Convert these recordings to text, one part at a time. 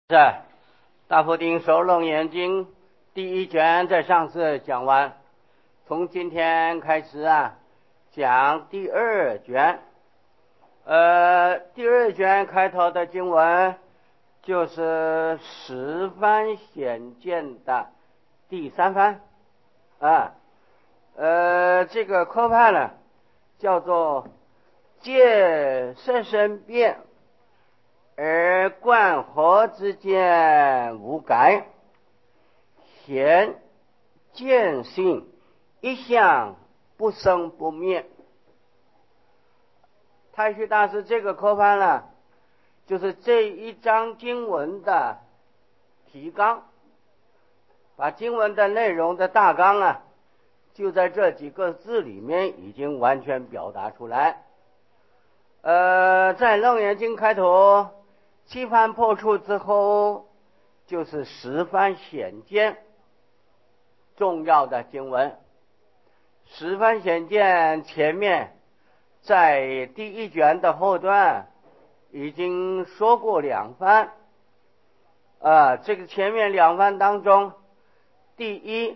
是大佛定首楞严经第一卷，在上次讲完，从今天开始讲第二卷。第二卷开头的经文就是十番显见的第三番这个科判呢叫做借色身变而观合之间无改，显见性一向不生不灭。太虚大师这个科判呢，就是这一章经文的提纲，把经文的内容的大纲就在这几个字里面已经完全表达出来。在楞严经开头七番破处之后，就是十番显见重要的经文。十番显见前面在第一卷的后段已经说过两番。这个前面两番当中，第一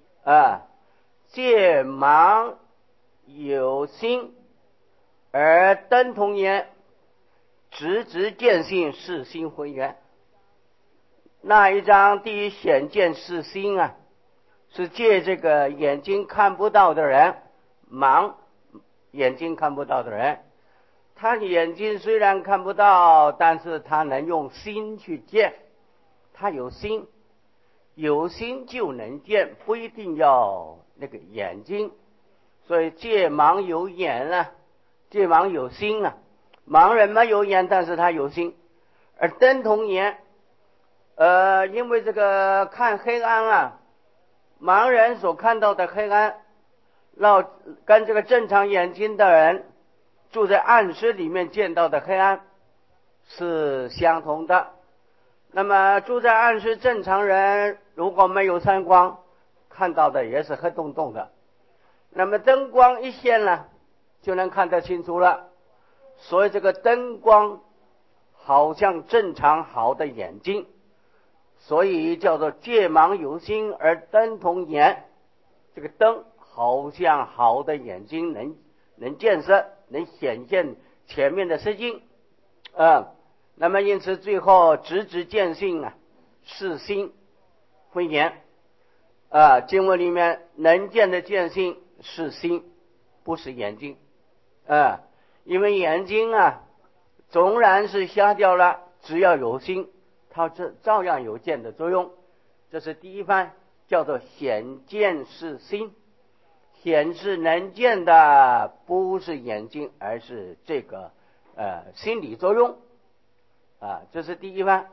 借盲有心而灯同眼，直直见性是心浑圆。那一章第一显见是心是借这个眼睛看不到的人，盲眼睛看不到的人，他眼睛虽然看不到，但是他能用心去见，他有心，有心就能见，不一定要那个眼睛。所以借盲有眼借盲有心盲人嘛有眼，但是他有心。而灯同眼因为这个看黑暗盲人所看到的黑暗跟这个正常眼睛的人住在暗室里面见到的黑暗是相同的。那么住在暗室正常人如果没有散光，看到的也是黑洞洞的。那么灯光一现就能看得清楚了。所以这个灯光好像正常好的眼睛，所以叫做借盲有心而灯同眼。这个灯好像好的眼睛能见色，能显现前面的实境那么因此最后直直见性是心浑圆经文里面能见的见性是心，不是眼睛因为眼睛纵然是瞎掉了，只要有心，它照样有见的作用。这是第一番，叫做显见是心。显示能见的不是眼睛，而是这个心理作用这是第一番。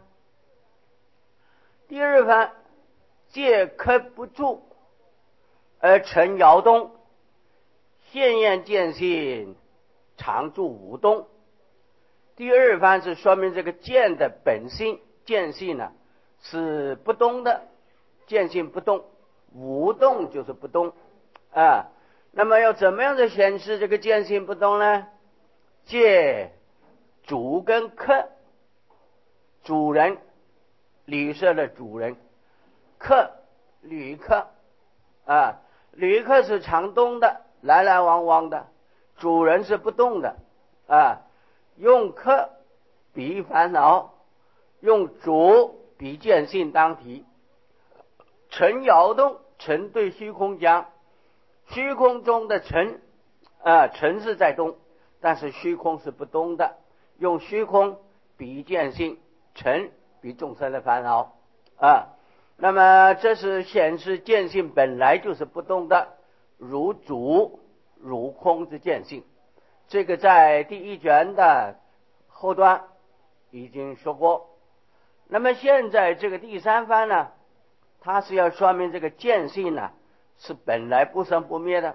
第二番，借刻不住而成摇动，现验见性常住无动。第二番是说明这个见的本性，见性是不动的，见性不动，无动就是不动那么要怎么样的显示这个见性不动呢？借主跟客，主人旅社的主人，客旅客旅客是常动的，来来往往的，主人是不动的用客比烦恼，用主比见性当体。尘摇动，尘对虚空讲，虚空中的尘尘是在动，但是虚空是不动的，用虚空比见性，尘比众生的烦恼那么这是显示见性本来就是不动的，如主如空之见性。这个在第一卷的后段已经说过。那么现在这个第三番它是要说明这个见性是本来不生不灭的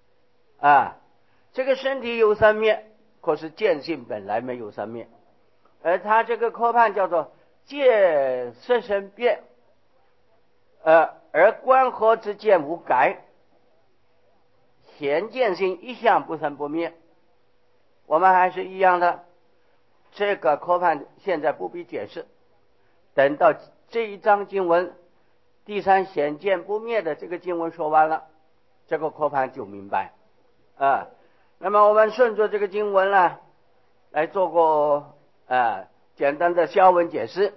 这个身体有生灭，可是见性本来没有生灭。而它这个科判叫做借色身变而观合之见无改，显见性一向不生不灭。我们还是一样的，这个科判现在不必解释。 等到这一章经文第三显见不灭的这个经文说完了，这个课盘就明白啊。那么我们顺着这个经文呢，来做个简单的消文解释。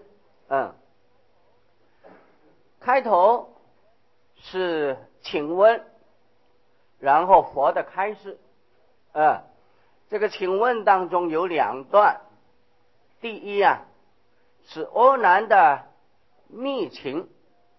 开头是请问，然后佛的开示。这个请问当中有两段，第一是阿难的密请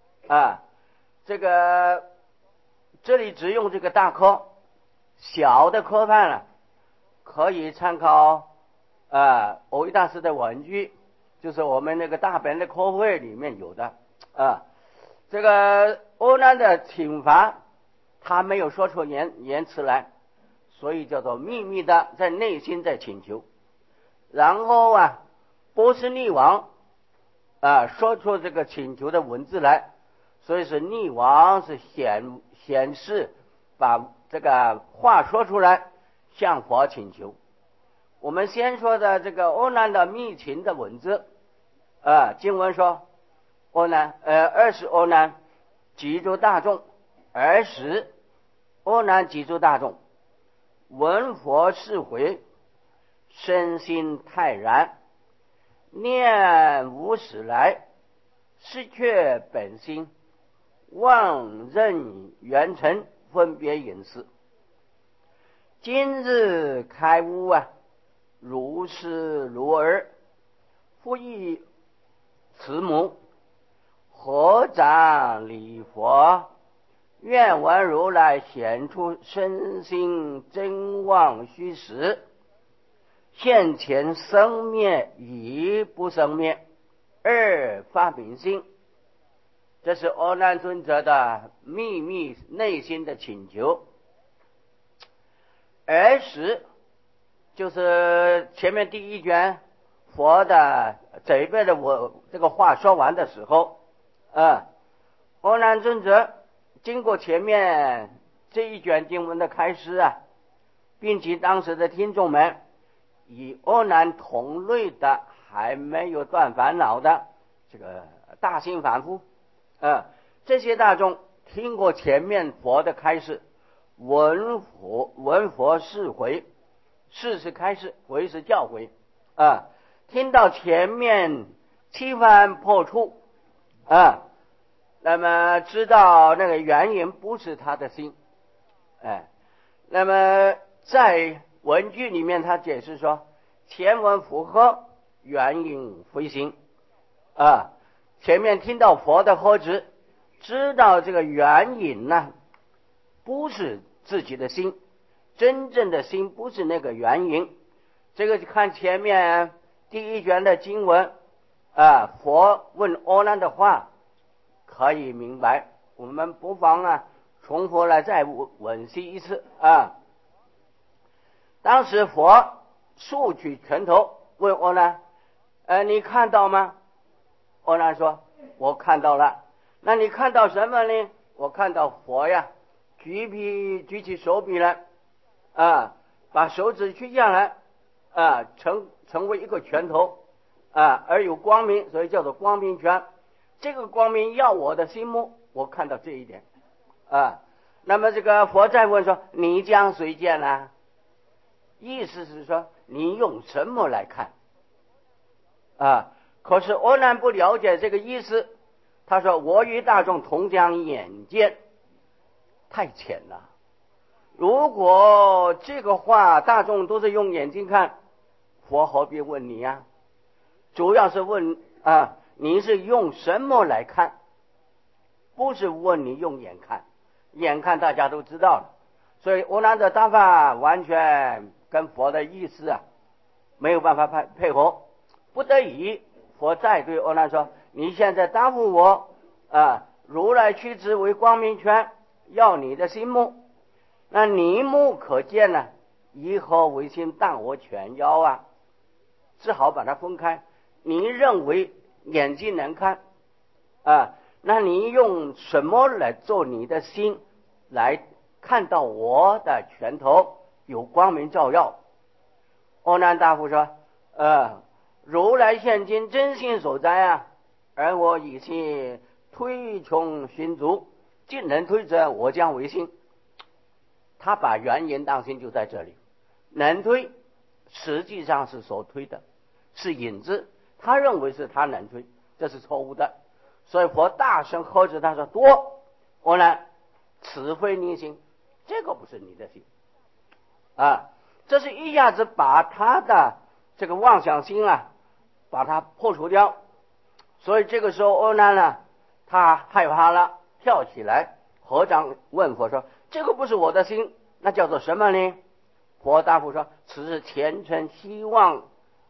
这里只用这个大科，小的科判可以参考藕益大师的文句，就是我们那个大本的科会里面有的这个阿难的请法，他没有说出言辞来，所以叫做秘密的在内心在请求。然后波斯匿王说出这个请求的文字来，所以是匿王是显示把这个话说出来，向佛请求。我们先说的这个阿难的密请的文字经文说二十阿难集诸大众，阿难集诸大众闻佛是回，身心泰然，念无始来，失却本心，妄认缘尘，分别隐私。今日开悟如是如儿，复忆慈母，合掌礼佛，愿闻如来显出身心真妄虚实，现前生灭已不生灭，二发明心。这是阿难尊者的秘密内心的请求。而时就是前面第一卷佛的这一辈的这个话说完的时候阿难尊者经过前面这一卷经文的开示并且当时的听众们以阿难同类的还没有断烦恼的这个大心凡夫这些大众听过前面佛的开示，闻佛是回，是开示，回是教诲听到前面七番破处那么知道那个原因不是他的心那么在文句里面他解释说，前文符合，原因非心前面听到佛的呵斥，知道这个原因不是自己的心，真正的心不是那个原因。这个就看前面第一卷的经文佛问阿难的话可以明白。我们不妨重复来再温习一次当时佛竖起拳头问阿难你看到吗？阿难说我看到了。那你看到什么呢？我看到佛举起手臂来把手指取下来成为一个拳头而有光明，所以叫做光明拳。这个光明要我的心目，我看到这一点那么这个佛再问说，你将谁见呢？意思是说你用什么来看可是阿难不了解这个意思，他说我与大众同将眼见，太浅了。如果这个话大众都是用眼睛看，佛何必问你主要是问你是用什么来看，不是问你用眼看。眼看大家都知道了，所以阿难的答法完全跟佛的意思没有办法配合，不得已佛再对阿难说，你现在答复我如来取之为光明拳，要你的心目，那你目可见以何为心当我拳腰只好把它分开。你认为眼睛能看那你用什么来做你的心来看到我的拳头有光明照耀？阿难大夫说如来现今真心所在而我以心推穷寻足，尽能推者，我将为心。他把原因当心就在这里，能推实际上是所推的，是引子，他认为是他能推，这是错误的。所以佛大声呵斥他说：多，我呢，此非你心，这个不是你的心啊！这是一下子把他的这个妄想心啊，把它破除掉。所以这个时候阿难呢，他害怕了，跳起来合掌问佛说：这个不是我的心，那叫做什么呢？佛答复说：此是前尘希望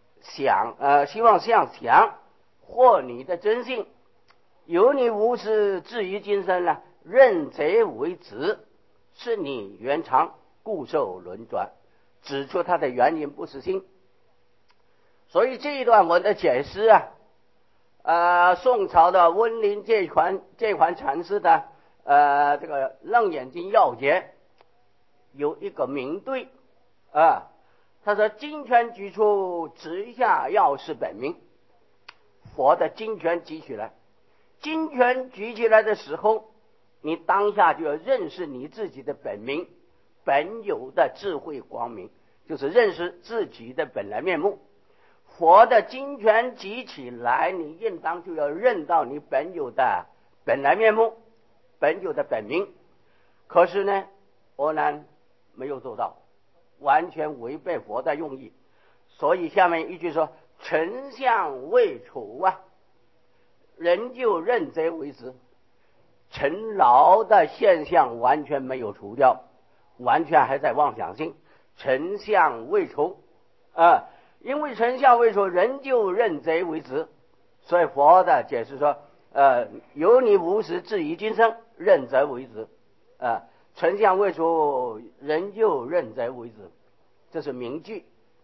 向想或你的真性，有你无始至于今生呢，认贼为子，是你原常故受轮转，指出它的原因不是心。所以这一段文的解释宋朝的温林这款禅师的这个楞严经要解有一个名对他说金拳举出，直下要是本名。佛的金拳举起来，金拳举起来的时候，你当下就要认识你自己的本名，本有的智慧光明，就是认识自己的本来面目。佛的金拳举起来，你应当就要认到你本有的本来面目，本有的本名。可是呢，阿难没有做到，完全违背佛的用意。所以下面一句说：尘相未除仍旧认贼为子。尘劳的现象完全没有除掉，完全还在妄想性，尘相未除因为尘相未除，仍旧认贼为子。所以佛的解释说有你无始至于今生，认贼为子尘相未除，仍旧认贼为子，这是名句。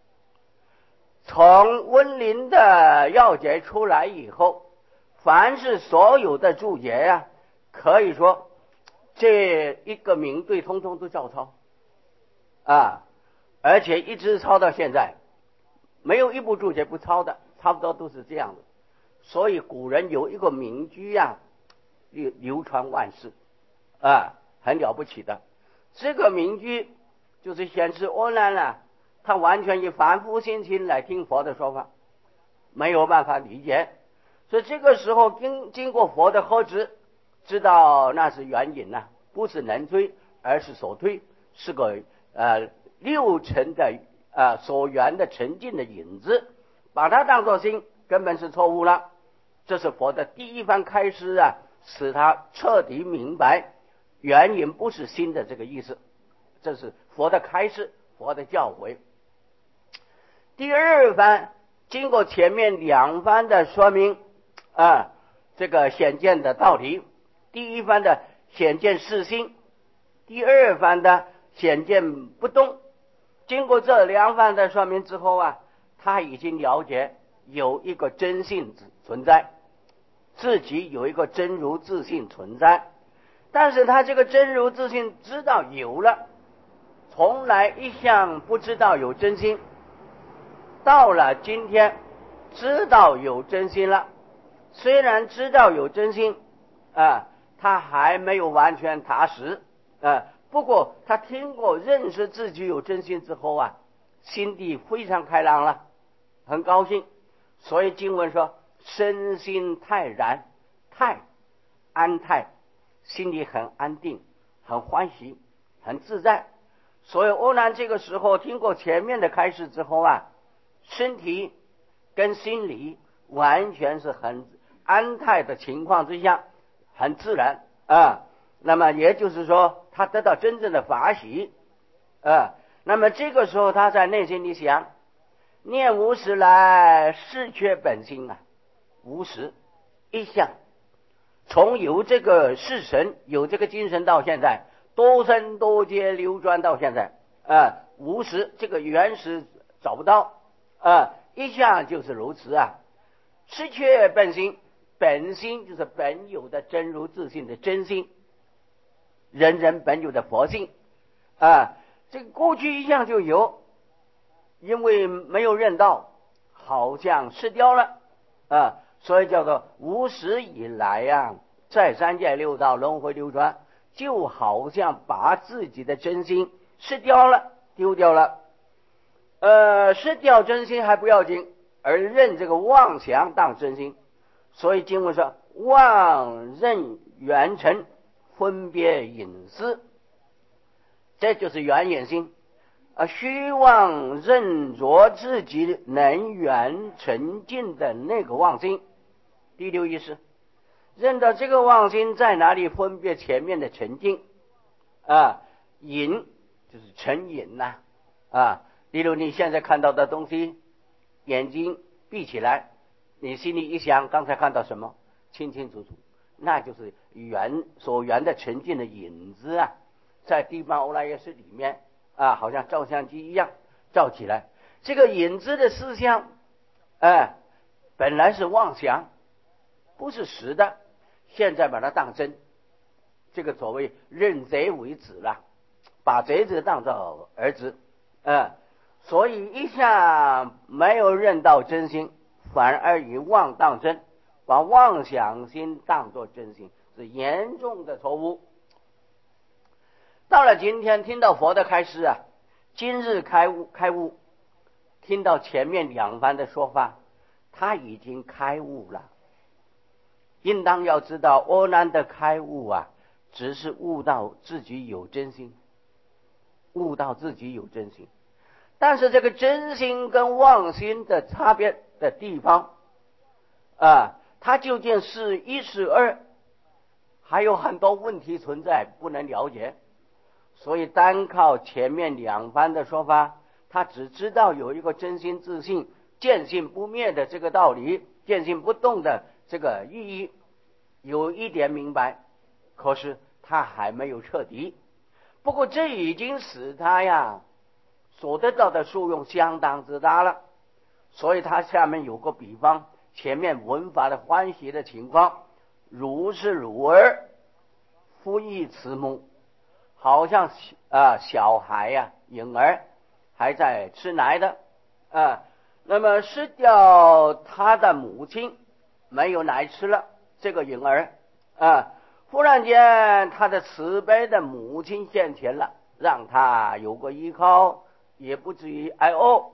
从温林的要解出来以后，凡是所有的注解可以说这一个名对通通都照抄而且一直抄到现在，没有一部注解不抄的，差不多都是这样的。所以古人有一个名句流传万世很了不起的。这个名句就是显示阿难他完全以凡夫心情来听佛的说法，没有办法理解。所以这个时候经过佛的呵斥，知道那是原因不是能推，而是所推，是个六尘的所缘的沉静的影子，把它当作心，根本是错误了。这是佛的第一番开示使他彻底明白原因不是心的这个意思。这是佛的开示，佛的教诲。第二番经过前面两番的说明这个显见的道理，第一番的显见是心，第二番的显见不动。经过这两番的说明之后他已经了解有一个真性存在，自己有一个真如自性存在。但是他这个真如自性知道有了，从来一向不知道有真心，到了今天知道有真心了。虽然知道有真心他还没有完全踏实不过他听过认识自己有真心之后心地非常开朗了，很高兴。所以经文说身心泰然，泰安泰，心里很安定，很欢喜，很自在。所以阿难这个时候听过前面的开示之后身体跟心理完全是很安泰的情况之下，很自然那么也就是说他得到真正的法喜那么这个时候他在内心里想，念无始来是缺本心无始一向，从有这个是神，有这个精神到现在，多生多劫流转到现在无始这个原始找不到一向就是如此失缺本心，本心就是本有的真如自性的真心，人人本有的佛性这个过去一向就有，因为没有认到，好像失掉了所以叫做无始以来啊，在三界六道轮回流转，就好像把自己的真心失掉了，丢掉了。失掉真心还不要紧，而认这个妄想当真心。所以经文说，妄认缘尘，分别隐私，这就是缘眼心。虚妄认着自己能缘沉静的那个妄心。第六意识，认到这个妄心在哪里，分别前面的沉静隐就是沉隐例如你现在看到的东西，眼睛闭起来，你心里一想刚才看到什么，清清楚楚，那就是所缘的沉静的影子在地方欧莱耶识里面好像照相机一样照起来。这个影子的思想本来是妄想，不是实的，现在把它当真，这个所谓认贼为子了，把贼子当作儿子所以一下没有认到真心，反而以妄当真，把妄想心当作真心，是严重的错误。到了今天听到佛的开示今日开悟，听到前面两番的说法，他已经开悟了。应当要知道，阿难的开悟只是悟到自己有真心，悟到自己有真心。但是这个真心跟妄心的差别的地方它究竟是一是二，还有很多问题存在，不能了解。所以单靠前面两番的说法，他只知道有一个真心自信，见性不灭的这个道理，见性不动的这个意义，有一点明白，可是他还没有彻底。不过这已经使他所得到的受用相当之大了。所以他下面有个比方，前面文法的欢喜的情况，如是乳儿复忆慈母，好像小孩婴儿还在吃奶的那么失掉他的母亲，没有奶吃了，这个婴儿忽然间他的慈悲的母亲现前了，让他有个依靠，也不至于挨饿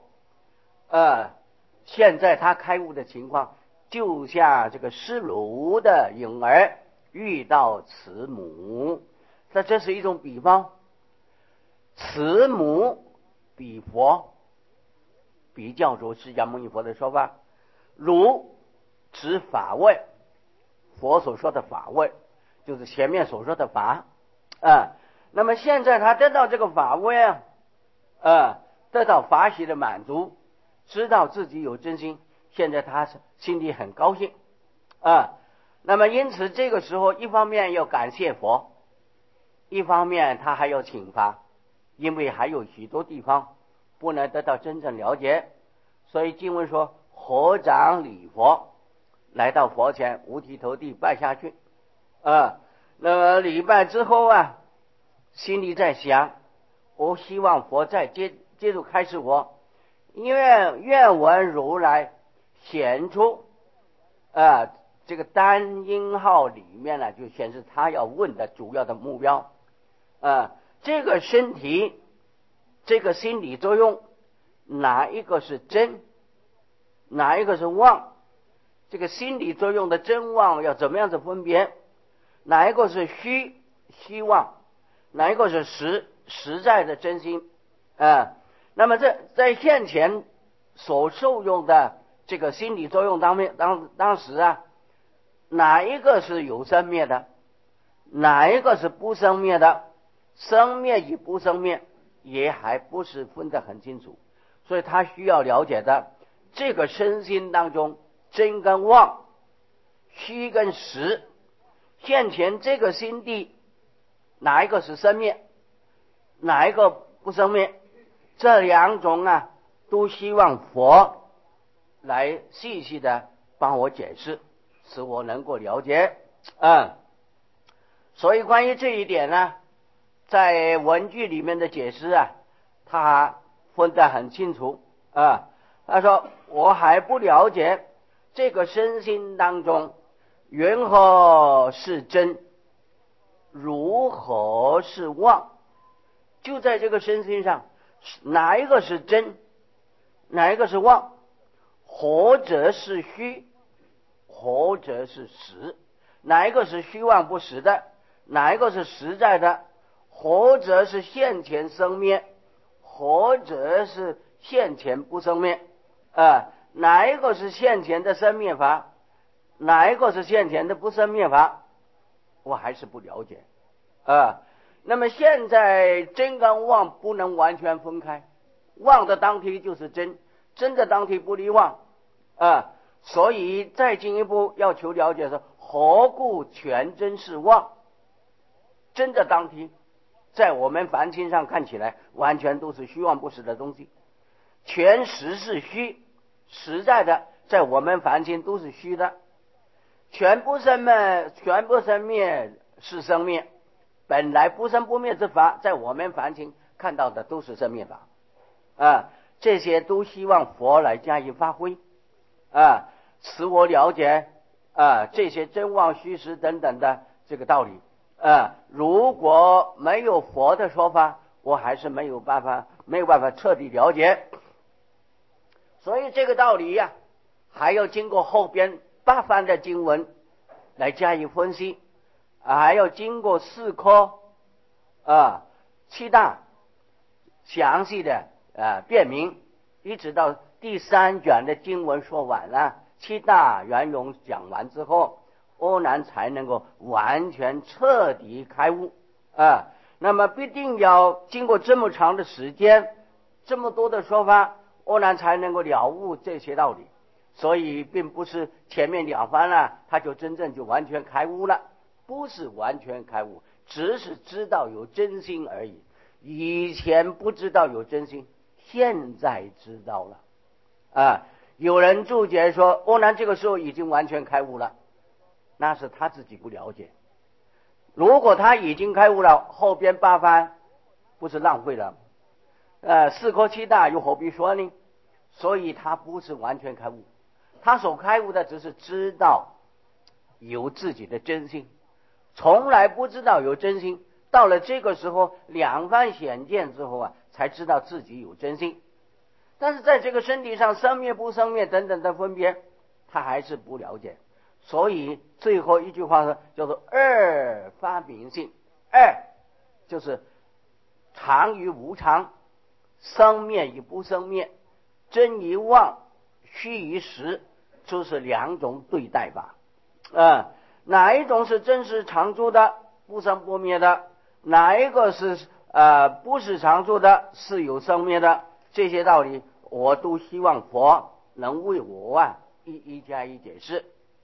现在他开悟的情况，就像这个失乳的婴儿遇到慈母，这是一种比方。慈母比佛，比较着释迦牟尼佛的说法，乳指法位，佛所说的法位就是前面所说的法那么现在他得到这个法位得到法喜的满足，知道自己有真心，现在他心里很高兴那么因此这个时候一方面要感谢佛，一方面他还要请法，因为还有许多地方不能得到真正了解。所以经文说合掌礼佛，来到佛前五体投地拜下去那么礼拜之后心里在想，我希望佛再接着开示我，因为愿闻如来显出这个单音号里面就显示他要问的主要的目标这个身体，这个心理作用，哪一个是真，哪一个是妄？这个心理作用的真妄要怎么样子分别？哪一个是虚妄？哪一个是实在的真心那么在现前所受用的这个心理作用当时哪一个是有生灭的，哪一个是不生灭的？生灭与不生灭也还不是分得很清楚，所以他需要了解的这个身心当中，真跟妄，虚跟实，现前这个心地哪一个是生灭，哪一个不生灭？这两种都希望佛来细细的帮我解释，使我能够了解所以关于这一点在文句里面的解释他分得很清楚他说我还不了解这个身心当中，云何是真？如何是妄？就在这个身心上，哪一个是真？哪一个是妄？或者是虚？或者是实？哪一个是虚妄不实的？哪一个是实在的？或者是现前生灭？或者是现前不生灭？哪一个是现前的生灭法？哪一个是现前的不生灭法？我还是不了解。那么现在真跟妄不能完全分开，妄的当体就是真，真的当体不离妄。所以再进一步要求了解说，何故全真是妄？真的当体在我们凡心上看起来完全都是虚妄不实的东西，全实是虚，实在的在我们凡心都是虚的。全不生灭是生灭，本来不生不灭之法，在我们凡心看到的都是生灭法。这些都希望佛来加以发挥，使我了解这些真妄虚实等等的这个道理。如果没有佛的说法，我还是没有办法彻底了解。所以这个道理呀，还要经过后边8番的经文来加以分析，还要经过4科7大详细的辩明，一直到第3卷的经文说完了，7大圆融讲完之后，阿难才能够完全彻底开悟。那么必定要经过这么长的时间，这么多的说法，阿难才能够了悟这些道理。所以并不是前面2番了，他就真正就完全开悟了，不是完全开悟，只是知道有真心而已。以前不知道有真心，现在知道了。有人注解说阿难这个时候已经完全开悟了，那是他自己不了解。如果他已经开悟了，后边8番不是浪费了？4科7大又何必说呢？所以他不是完全开悟，他所开悟的只是知道有自己的真心，从来不知道有真心。到了这个时候2番显见之后才知道自己有真心。但是在这个身体上生灭不生灭等等的分别，他还是不了解。所以最后一句话呢，叫做2发明性。就是常与无常，生灭与不生灭，真与妄，虚与实，就是2种对待吧。哪一种是真实常住的，不生不灭的？哪一个是不是常住的，是有生灭的？这些道理我都希望佛能为我一一加以解释。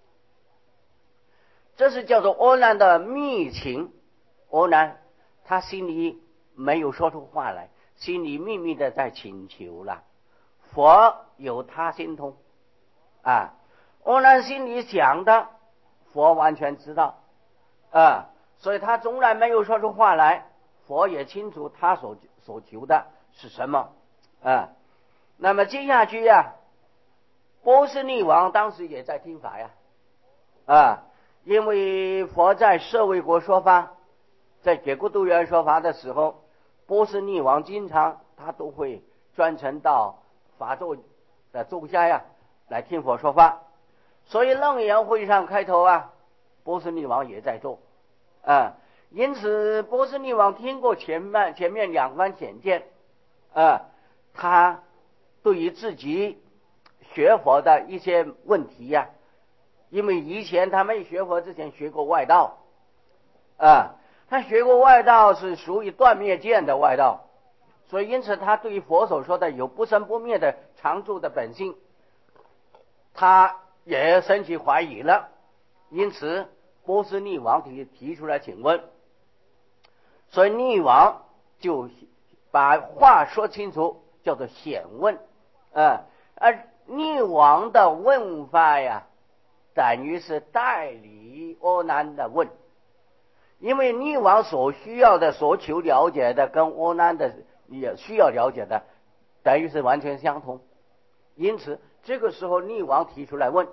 这是叫做阿难的密情。阿难他心里没有说出话来，心里秘密的在请求了，佛有他心通。阿难心里想的佛完全知道，所以他从来没有说出话来，佛也清楚他所求的是什么。那么接下去波斯匿王当时也在听法因为佛在舍卫国说法，在给孤独园说法的时候，波斯匿王经常他都会专程到法座的座下来听佛说法。所以楞严会上开头波斯匿王也在做。因此波斯匿王听过前面2番显见，他对于自己学佛的一些问题因为以前他没学佛之前学过外道，他学过外道是属于断灭见的外道，所以因此他对于佛所说的有不生不灭的常住的本性，他也生起怀疑了。因此波斯匿王提出来请问，所以匿王就把话说清楚，叫做显问。而匿王的问法等于是代理阿难的问，因为匿王所需要的所求了解的跟阿难的也需要了解的等于是完全相同。因此这个时候匿王提出来问，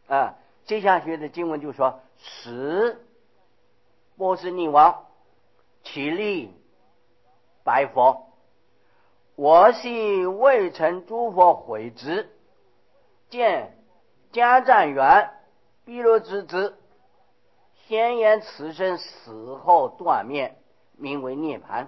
啊。接下去的经文就说：使波斯匿王起立拜佛，我系未曾诸佛悔之，见迦旃延毗罗之子，先言此生死后断灭，名为涅盘。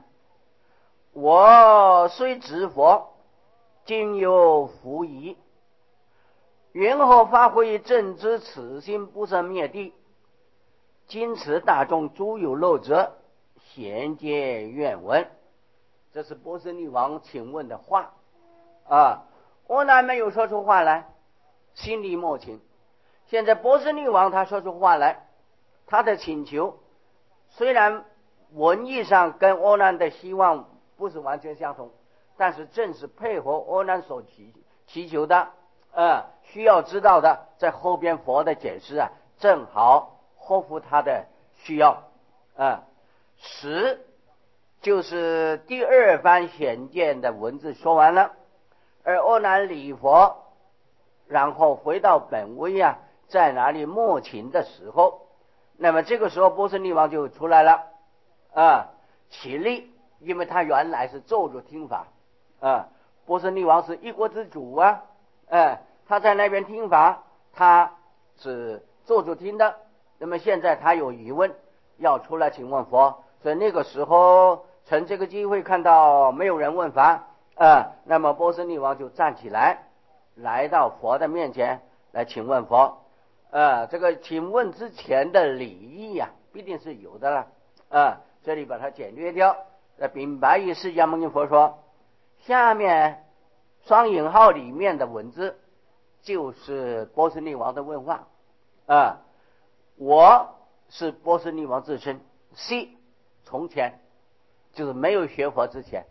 我虽知佛，今有福矣。云何发挥正知此心不生灭地？今此大众诸有漏者，贤皆愿闻。这是波斯匿王请问的话啊。阿难没有说出话来，心里默请。现在波斯匿王他说出话来，他的请求虽然文义上跟阿难的希望不是完全相同，但是正是配合阿难所祈求的需要知道的，在后边佛的解释正好合乎他的需要十就是第二番显见的文字说完了，而阿难礼佛，然后回到本位在哪里默请的时候，那么这个时候波斯匿王就出来了起立，因为他原来是坐着听法波斯匿王是一国之主他在那边听法，他是坐着听的。那么现在他有疑问，要出来请问佛，所以那个时候趁这个机会看到没有人问法那么波斯匿王就站起来，来到佛的面前来请问佛这个请问之前的礼仪必定是有的了这里把它简略掉。禀白于释迦牟尼佛说，下面双引号里面的文字就是波斯匿王的问话我是波斯匿王自身，系从前就是没有学佛之前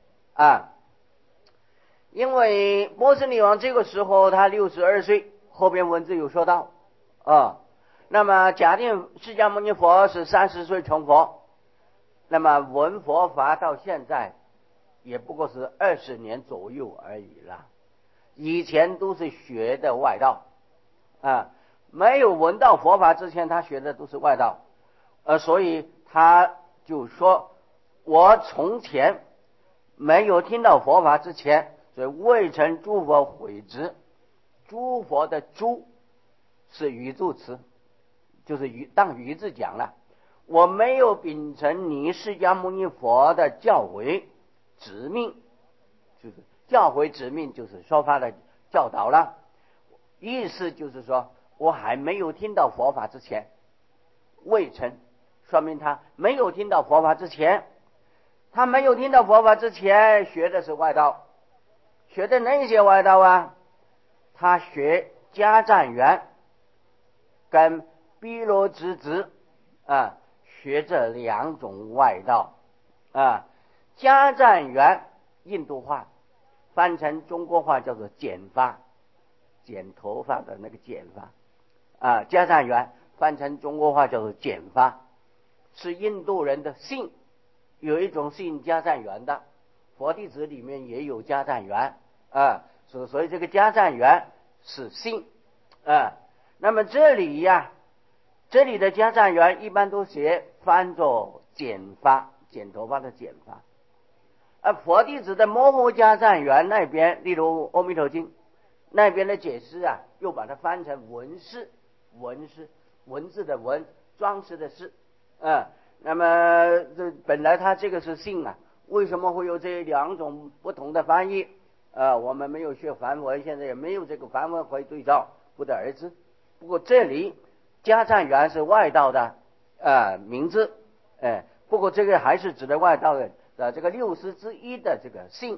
因为波斯匿王这个时候他62岁，后边文字有说到那么假定释迦牟尼佛是30岁成佛，那么闻佛法到现在也不过是20年左右而已了。以前都是学的外道没有闻到佛法之前，他学的都是外道所以他就说，我从前没有听到佛法之前，所以未曾诸佛悔之。诸佛的诸是语助词，就是当语字讲了，我没有秉承你释迦牟尼佛的教诲指命，就是教诲指命就是说法的教导了，意思就是说我还没有听到佛法之前，未曾说明他没有听到佛法之前，他没有听到佛法之前学的是外道，学的那些外道他学迦旃延跟毗罗之子学这两种外道迦旃延印度话翻成中国话叫做剪发，剪头发的那个剪发迦旃延翻成中国话叫做剪发，是印度人的姓，有一种姓迦旃延的，佛弟子里面也有迦旃延所以这个迦旃延是姓那么这里的迦旃延一般都写翻作剪发，剪头发的剪发佛弟子的摩诃迦旃延那边，例如阿弥陀经那边的解释又把它翻成文饰，文字的文，装饰的饰那么这本来它这个是姓为什么会有这两种不同的翻译我们没有学梵文，现在也没有这个梵文可以对照，不得而知。不过这里迦旃延是外道的名字不过这个还是指的外道的这个六师之一的这个姓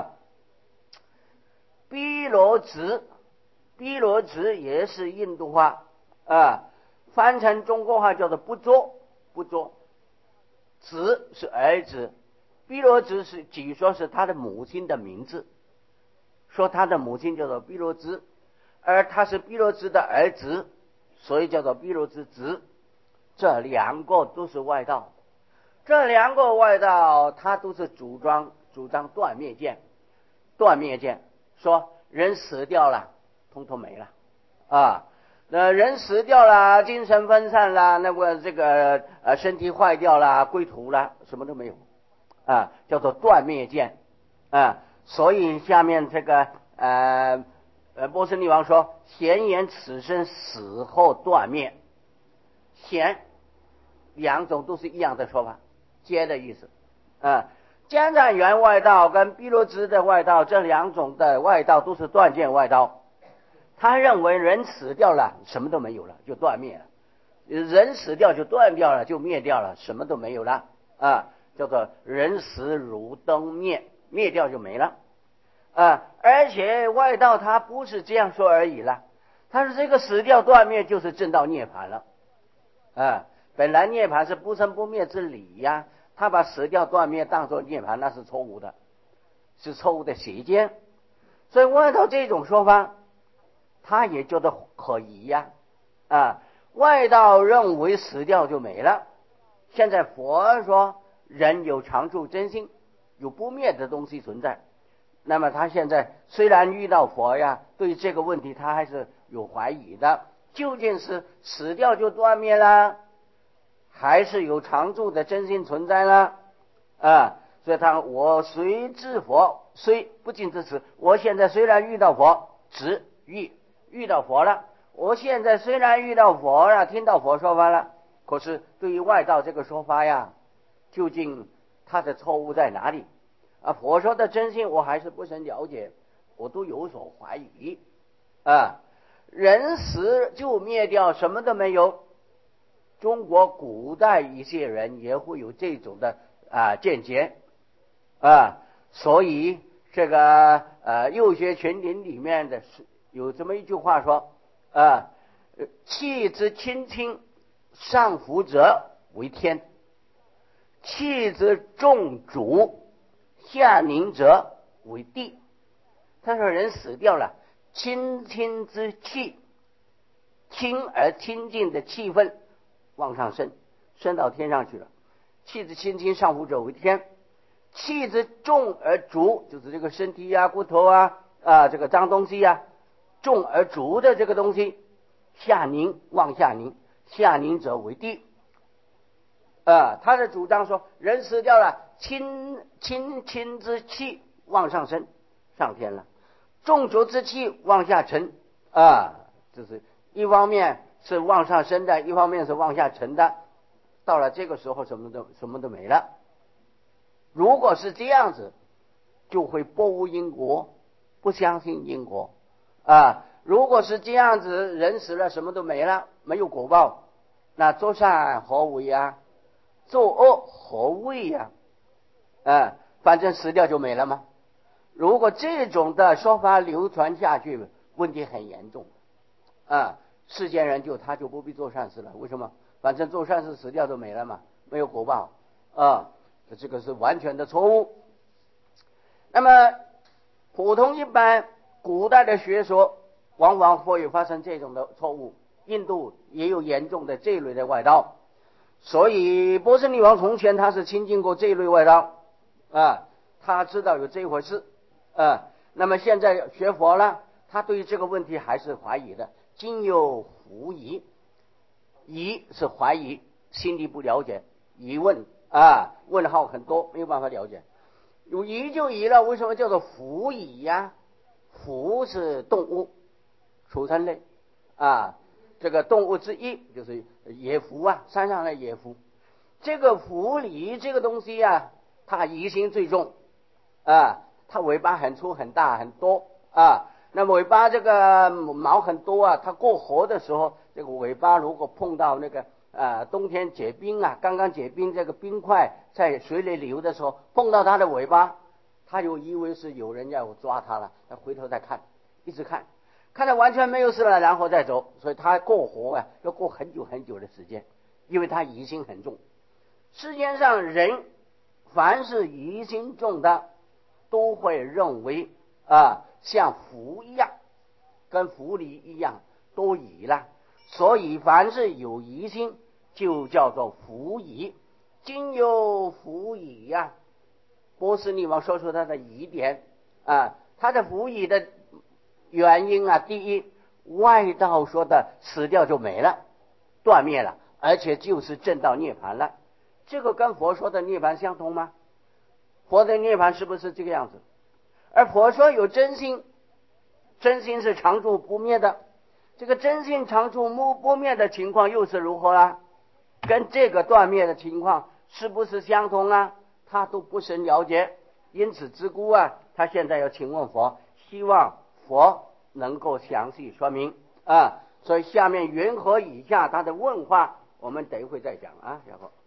毗罗直也是印度话翻成中国话叫做不作，子是儿子，毗罗直是据说是他的母亲的名字，说他的母亲叫做毗罗直，而他是毗罗直的儿子，所以叫做毗罗之子。这两个都是外道，这两个外道他都是主张断灭见，说人死掉了统统没了人死掉了，精神分散了，那么这个身体坏掉了，归途了，什么都没有啊，叫做断灭见啊。所以下面这个波斯匿王说，闲言此生死后断灭。闲两种都是一样的说法，接的意思啊。迦旃延外道跟毗卢遮的外道，这两种的外道都是断见外道。他认为人死掉了，什么都没有了，就断灭了。人死掉就断掉了，就灭掉了，什么都没有了啊，叫做人死如灯灭，灭掉就没了啊。而且外道他不是这样说而已了，他说这个死掉断灭就是证到涅槃了啊。本来涅槃是不生不灭之理呀，他把死掉断灭当作涅槃，那是错误的，是错误的邪见。所以外道这种说法他也觉得可疑呀啊。外道认为死掉就没了，现在佛说人有常住真心，有不灭的东西存在，那么他现在虽然遇到佛呀，对这个问题他还是有怀疑的，究竟是死掉就断灭了，还是有常住的真心存在呢啊。所以我虽知佛，虽不仅至此，我现在虽然遇到佛，只遇到佛了，我现在虽然遇到佛了，听到佛说法了，可是对于外道这个说法呀，究竟他的错误在哪里啊？佛说的真心我还是不甚了解，我都有所怀疑啊。人死就灭掉，什么都没有。中国古代一些人也会有这种的见解啊，所以这个幼学群林里面的有这么一句话说啊，气之轻轻上浮者为天，气之重主下凝者为地。他说人死掉了，轻轻之气，轻而清净的气氛往上升，升到天上去了。气之轻轻上浮者为天，气之重而浊，就是这个身体啊、骨头这个脏东西重而浊的这个东西下凝，往下凝，下凝者为地他的主张说，人死掉了，轻之气往上升，上天了，重浊之气往下沉就是一方面是往上升的，一方面是往下沉的，到了这个时候什么都没了。如果是这样子，就会不无因果，不相信因果如果是这样子，人死了什么都没了，没有果报，那做善何为做恶何谓反正死掉就没了吗？如果这种的说法流传下去，问题很严重世间人他就不必做善事了。为什么？反正做善事死掉就没了嘛，没有果报这个是完全的错误。那么普通一般古代的学说往往会发生这种的错误，印度也有严重的这一类的外道，所以波斯匿王从前他是亲近过这一类外道他知道有这一回事那么现在学佛了，他对于这个问题还是怀疑的。今有狐疑，疑是怀疑，心里不了解，疑问问号很多，没有办法了解。有疑就疑了，为什么叫做狐疑狐是动物，畜生类这个动物之一就是野狐山上的野狐。这个狐狸这个东西它疑心最重它尾巴很粗很大很多那么尾巴这个毛很多它过河的时候，这个尾巴如果碰到那个冬天结冰刚刚结冰，这个冰块在水里流的时候碰到它的尾巴，它就以为是有人要抓它了，他回头再看，一直看到完全没有事了，然后再走。所以他过河要过很久很久的时间，因为他疑心很重。世间上人凡是疑心重的，都会认为像狐一样，跟狐狸一样都疑了，所以凡是有疑心就叫做狐疑。今有狐疑波斯匿王说出他的疑点他的狐疑的原因第一， 外道说的死掉就没了，断灭了，而且就是证到涅槃了。这个跟佛说的涅槃相同吗？佛的涅槃是不是这个样子？而佛说有真心，真心是常住不灭的，这个真心常住不灭的情况又是如何啊？跟这个断灭的情况是不是相同啊？他都不甚了解，因此之故啊，他现在要请问佛，希望佛能够详细说明啊。所以下面云何以下他的问话，我们等一会再讲啊，然后。